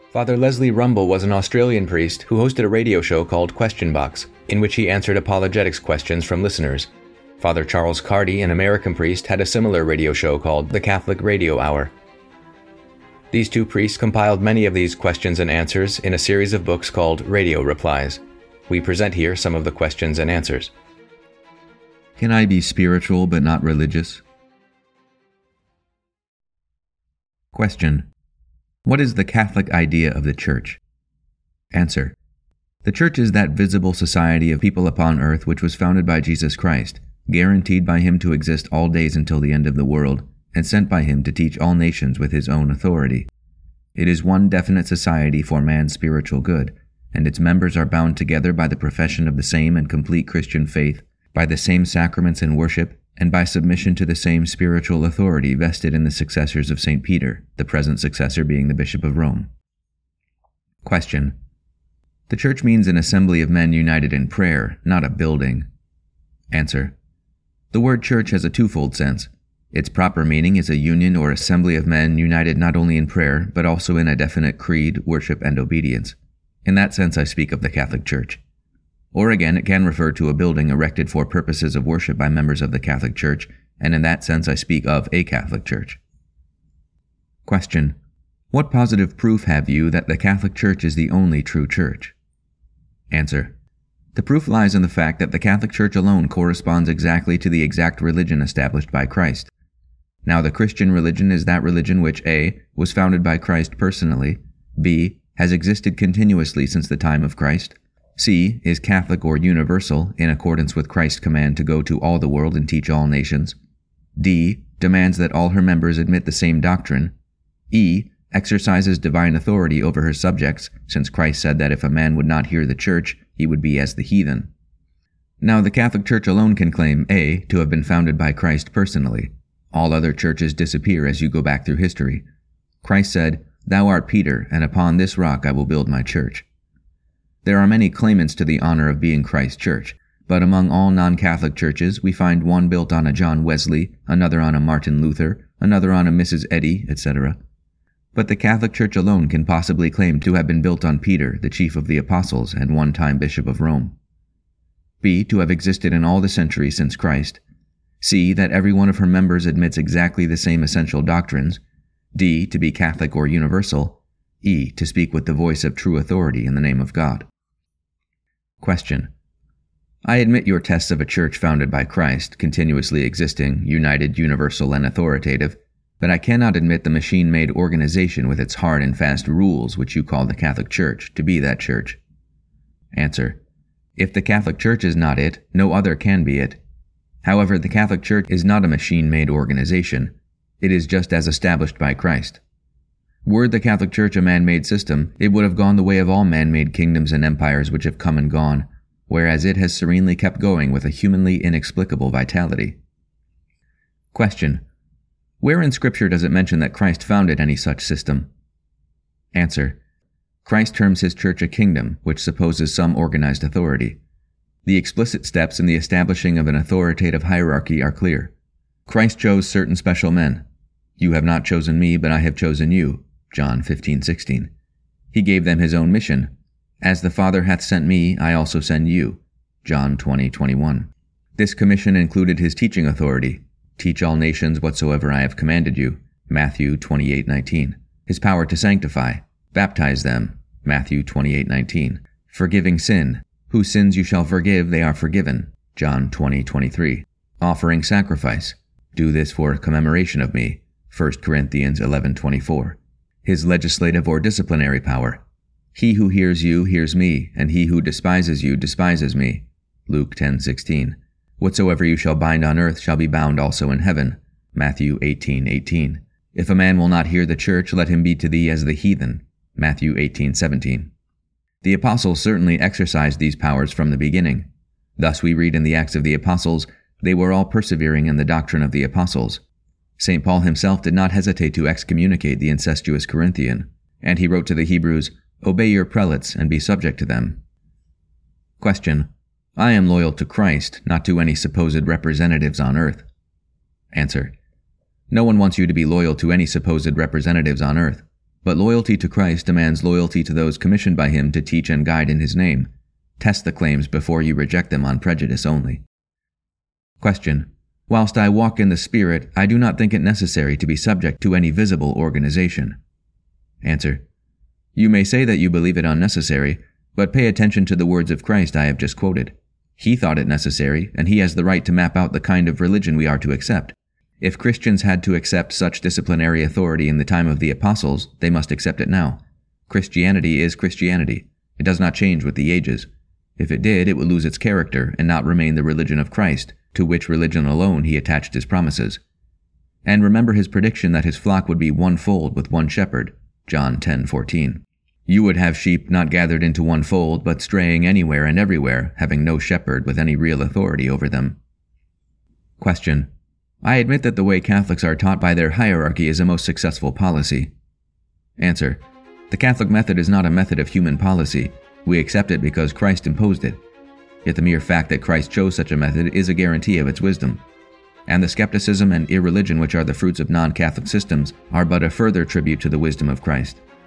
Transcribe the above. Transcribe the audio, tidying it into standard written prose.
Father Leslie Rumble was an Australian priest who hosted a radio show called Question Box, in which he answered apologetics questions from listeners. Father Charles Cardy, an American priest, had a similar radio show called The Catholic Radio Hour. These two priests compiled many of these questions and answers in a series of books called Radio Replies. We present here some of the questions and answers. Can I be spiritual but not religious? Question. What is the Catholic idea of the Church? Answer. The Church is that visible society of people upon earth which was founded by Jesus Christ, guaranteed by him to exist all days until the end of the world, and sent by him to teach all nations with his own authority. It is one definite society for man's spiritual good, and its members are bound together by the profession of the same and complete Christian faith, by the same sacraments and worship, and by submission to the same spiritual authority vested in the successors of St. Peter, the present successor being the Bishop of Rome. Question. The Church means an assembly of men united in prayer, not a building. Answer. The word church has a twofold sense. Its proper meaning is a union or assembly of men united not only in prayer, but also in a definite creed, worship, and obedience. In that sense I speak of the Catholic Church. Or again, it can refer to a building erected for purposes of worship by members of the Catholic Church, and in that sense I speak of a Catholic Church. Question. What positive proof have you that the Catholic Church is the only true Church? Answer. The proof lies in the fact that the Catholic Church alone corresponds exactly to the exact religion established by Christ. Now the Christian religion is that religion which A. was founded by Christ personally, B. has existed continuously since the time of Christ, C. is Catholic or universal in accordance with Christ's command to go to all the world and teach all nations, D. demands that all her members admit the same doctrine, E. exercises divine authority over her subjects, since Christ said that if a man would not hear the Church, he would be as the heathen. Now the Catholic Church alone can claim A. to have been founded by Christ personally. All other churches disappear as you go back through history. Christ said, "Thou art Peter, and upon this rock I will build my church." There are many claimants to the honor of being Christ's church, but among all non-Catholic churches we find one built on a John Wesley, another on a Martin Luther, another on a Mrs. Eddy, etc. But the Catholic Church alone can possibly claim to have been built on Peter, the chief of the apostles and one-time Bishop of Rome. B. to have existed in all the centuries since Christ. C. that every one of her members admits exactly the same essential doctrines. D. to be Catholic or universal. E. to speak with the voice of true authority in the name of God. Question. I admit your tests of a church founded by Christ, continuously existing, united, universal, and authoritative, but I cannot admit the machine-made organization with its hard and fast rules which you call the Catholic Church to be that church. Answer. If the Catholic Church is not it, no other can be it. However, the Catholic Church is not a machine-made organization. It is just as established by Christ. Were the Catholic Church a man-made system, it would have gone the way of all man-made kingdoms and empires which have come and gone, whereas it has serenely kept going with a humanly inexplicable vitality. Question. Where in Scripture does it mention that Christ founded any such system? Answer. Christ terms his church a kingdom, which supposes some organized authority. The explicit steps in the establishing of an authoritative hierarchy are clear. Christ chose certain special men. You have not chosen me, but I have chosen you. John 15:16. He gave them his own mission. As the Father hath sent me, I also send you. John 20:21. This commission included his teaching authority. Teach all nations whatsoever I have commanded you. Matthew 28:19. His power to sanctify. Baptize them. Matthew 28:19. Forgiving sin. Whose sins you shall forgive, they are forgiven. John 20:23. Offering sacrifice. Do this for a commemoration of me. 1 Corinthians 11:24. His legislative or disciplinary power. He who hears you hears me, and he who despises you despises me. Luke 10:16. Whatsoever you shall bind on earth shall be bound also in heaven. Matthew 18:18. If a man will not hear the church, let him be to thee as the heathen. Matthew 18:17. The apostles certainly exercised these powers from the beginning. Thus we read in the Acts of the Apostles, they were all persevering in the doctrine of the apostles. St. Paul himself did not hesitate to excommunicate the incestuous Corinthian, and he wrote to the Hebrews, Obey your prelates and be subject to them. Question. I am loyal to Christ, not to any supposed representatives on earth. Answer. No one wants you to be loyal to any supposed representatives on earth, But loyalty to Christ demands loyalty to those commissioned by him to teach and guide in his name. Test the claims before you reject them on prejudice only. Question. Whilst I walk in the Spirit, I do not think it necessary to be subject to any visible organization. Answer. You may say that you believe it unnecessary, but pay attention to the words of Christ I have just quoted. He thought it necessary, and he has the right to map out the kind of religion we are to accept. If Christians had to accept such disciplinary authority in the time of the apostles, they must accept it now. Christianity is Christianity. It does not change with the ages. If it did, it would lose its character and not remain the religion of Christ, to which religion alone he attached his promises. And remember his prediction that his flock would be one fold with one shepherd, John 10:14. You would have sheep not gathered into one fold, but straying anywhere and everywhere, having no shepherd with any real authority over them. Question. I admit that the way Catholics are taught by their hierarchy is a most successful policy. Answer. The Catholic method is not a method of human policy. We accept it because Christ imposed it. Yet the mere fact that Christ chose such a method is a guarantee of its wisdom. And the skepticism and irreligion which are the fruits of non-Catholic systems are but a further tribute to the wisdom of Christ.